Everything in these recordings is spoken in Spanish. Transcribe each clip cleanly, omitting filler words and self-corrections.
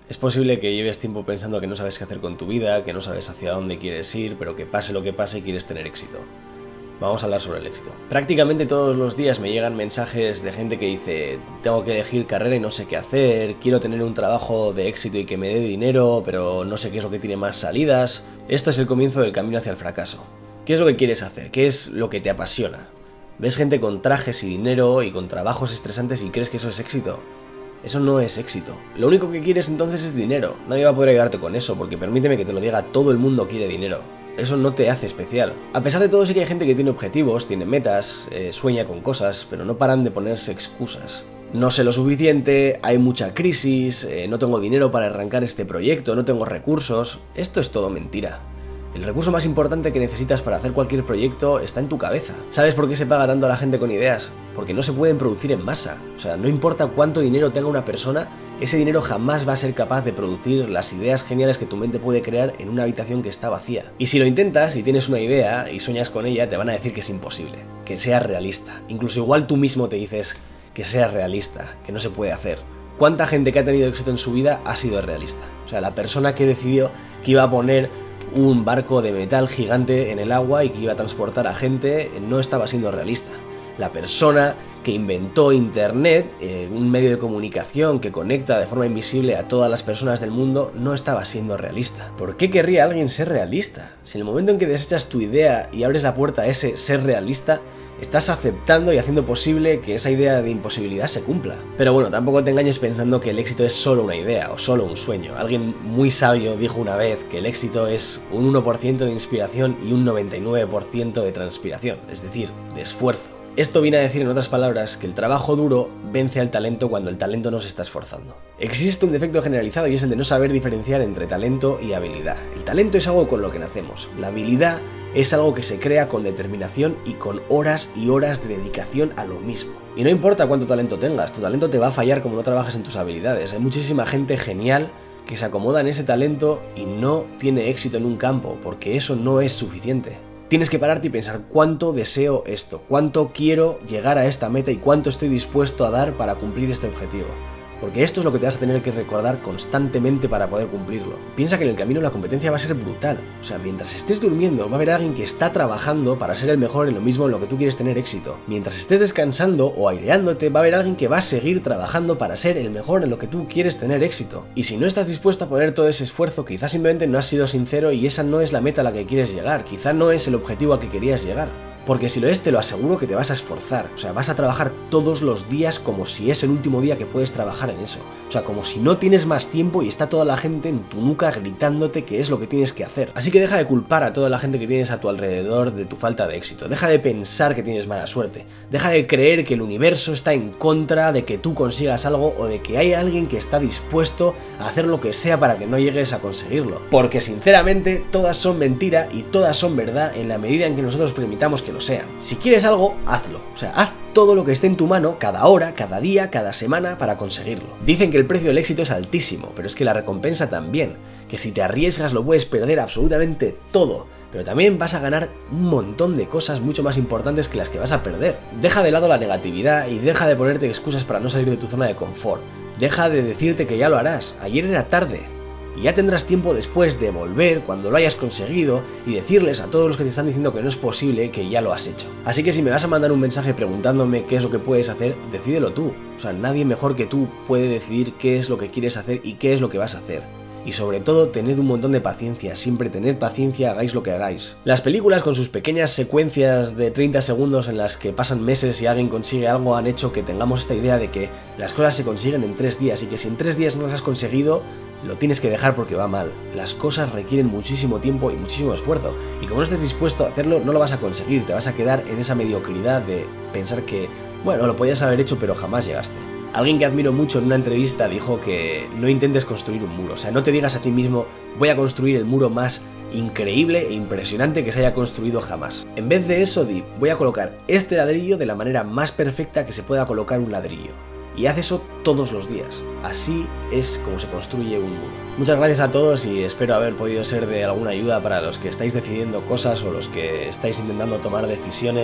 Es posible que lleves tiempo pensando que no sabes qué hacer con tu vida, que no sabes hacia dónde quieres ir, pero que pase lo que pase quieres tener éxito. Vamos a hablar sobre el éxito. Prácticamente todos los días me llegan mensajes de gente que dice: tengo que elegir carrera y no sé qué hacer, quiero tener un trabajo de éxito y que me dé dinero, pero no sé qué es lo que tiene más salidas. Esto es el comienzo del camino hacia el fracaso. ¿Qué es lo que quieres hacer? ¿Qué es lo que te apasiona? ¿Ves gente con trajes y dinero y con trabajos estresantes y crees que eso es éxito? Eso no es éxito. Lo único que quieres entonces es dinero. Nadie va a poder ayudarte con eso, porque permíteme que te lo diga, todo el mundo quiere dinero. Eso no te hace especial. A pesar de todo, sí que hay gente que tiene objetivos, tiene metas, sueña con cosas, pero no paran de ponerse excusas. No sé lo suficiente, hay mucha crisis, no tengo dinero para arrancar este proyecto, no tengo recursos. Esto es todo mentira. El recurso más importante que necesitas para hacer cualquier proyecto está en tu cabeza. ¿Sabes por qué se paga tanto a la gente con ideas? Porque no se pueden producir en masa. O sea, no importa cuánto dinero tenga una persona, ese dinero jamás va a ser capaz de producir las ideas geniales que tu mente puede crear en una habitación que está vacía. Y si lo intentas y tienes una idea y sueñas con ella, te van a decir que es imposible, que seas realista. Incluso igual tú mismo te dices que seas realista, que no se puede hacer. ¿Cuánta gente que ha tenido éxito en su vida ha sido realista? O sea, la persona que decidió que iba a poner un barco de metal gigante en el agua y que iba a transportar a gente no estaba siendo realista. La persona que inventó Internet, un medio de comunicación que conecta de forma invisible a todas las personas del mundo, no estaba siendo realista. ¿Por qué querría alguien ser realista? Si en el momento en que desechas tu idea y abres la puerta a ese ser realista, estás aceptando y haciendo posible que esa idea de imposibilidad se cumpla. Pero bueno, tampoco te engañes pensando que el éxito es solo una idea o solo un sueño. Alguien muy sabio dijo una vez que el éxito es un 1% de inspiración y un 99% de transpiración, es decir, de esfuerzo. Esto viene a decir, en otras palabras, que el trabajo duro vence al talento cuando el talento no se está esforzando. Existe un defecto generalizado y es el de no saber diferenciar entre talento y habilidad. El talento es algo con lo que nacemos. La habilidad es algo que se crea con determinación y con horas y horas de dedicación a lo mismo. Y no importa cuánto talento tengas, tu talento te va a fallar como no trabajes en tus habilidades. Hay muchísima gente genial que se acomoda en ese talento y no tiene éxito en un campo, porque eso no es suficiente. Tienes que pararte y pensar: ¿cuánto deseo esto? ¿Cuánto quiero llegar a esta meta y cuánto estoy dispuesto a dar para cumplir este objetivo? Porque esto es lo que te vas a tener que recordar constantemente para poder cumplirlo. Piensa que en el camino la competencia va a ser brutal. O sea, mientras estés durmiendo va a haber alguien que está trabajando para ser el mejor en lo mismo en lo que tú quieres tener éxito. Mientras estés descansando o aireándote va a haber alguien que va a seguir trabajando para ser el mejor en lo que tú quieres tener éxito. Y si no estás dispuesto a poner todo ese esfuerzo, quizás simplemente no has sido sincero y esa no es la meta a la que quieres llegar. Quizás no es el objetivo al que querías llegar. Porque si lo es, te lo aseguro que te vas a esforzar. O sea, vas a trabajar todos los días como si es el último día que puedes trabajar en eso. O sea, como si no tienes más tiempo y está toda la gente en tu nuca gritándote que es lo que tienes que hacer. Así que deja de culpar a toda la gente que tienes a tu alrededor de tu falta de éxito. Deja de pensar que tienes mala suerte. Deja de creer que el universo está en contra de que tú consigas algo o de que hay alguien que está dispuesto a hacer lo que sea para que no llegues a conseguirlo. Porque sinceramente todas son mentira y todas son verdad en la medida en que nosotros permitamos que lo sean. Si quieres algo, hazlo. O sea, haz todo lo que esté en tu mano, cada hora, cada día, cada semana, para conseguirlo. Dicen que el precio del éxito es altísimo, pero es que la recompensa también. Que si te arriesgas lo puedes perder absolutamente todo, pero también vas a ganar un montón de cosas mucho más importantes que las que vas a perder. Deja de lado la negatividad y deja de ponerte excusas para no salir de tu zona de confort. Deja de decirte que ya lo harás. Ayer era tarde. Y ya tendrás tiempo después de volver cuando lo hayas conseguido y decirles a todos los que te están diciendo que no es posible que ya lo has hecho. Así que si me vas a mandar un mensaje preguntándome qué es lo que puedes hacer, decídelo tú. O sea, nadie mejor que tú puede decidir qué es lo que quieres hacer y qué es lo que vas a hacer. Y sobre todo, tened un montón de paciencia, siempre tened paciencia, hagáis lo que hagáis. Las películas con sus pequeñas secuencias de 30 segundos en las que pasan meses y alguien consigue algo han hecho que tengamos esta idea de que las cosas se consiguen en 3 días y que si en 3 días no las has conseguido, lo tienes que dejar porque va mal. Las cosas requieren muchísimo tiempo y muchísimo esfuerzo, y como no estés dispuesto a hacerlo, no lo vas a conseguir, te vas a quedar en esa mediocridad de pensar que, bueno, lo podías haber hecho pero jamás llegaste. Alguien que admiro mucho en una entrevista dijo que no intentes construir un muro, o sea, no te digas a ti mismo: voy a construir el muro más increíble e impresionante que se haya construido jamás. En vez de eso, di: voy a colocar este ladrillo de la manera más perfecta que se pueda colocar un ladrillo. Y haz eso todos los días. Así es como se construye un muro. Muchas gracias a todos y espero haber podido ser de alguna ayuda para los que estáis decidiendo cosas o los que estáis intentando tomar decisiones.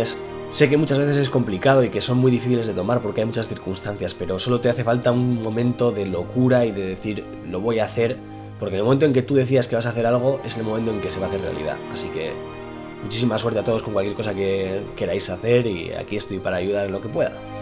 Sé que muchas veces es complicado y que son muy difíciles de tomar porque hay muchas circunstancias, pero solo te hace falta un momento de locura y de decir, lo voy a hacer, porque en el momento en que tú decidas que vas a hacer algo es el momento en que se va a hacer realidad. Así que muchísima suerte a todos con cualquier cosa que queráis hacer y aquí estoy para ayudar en lo que pueda.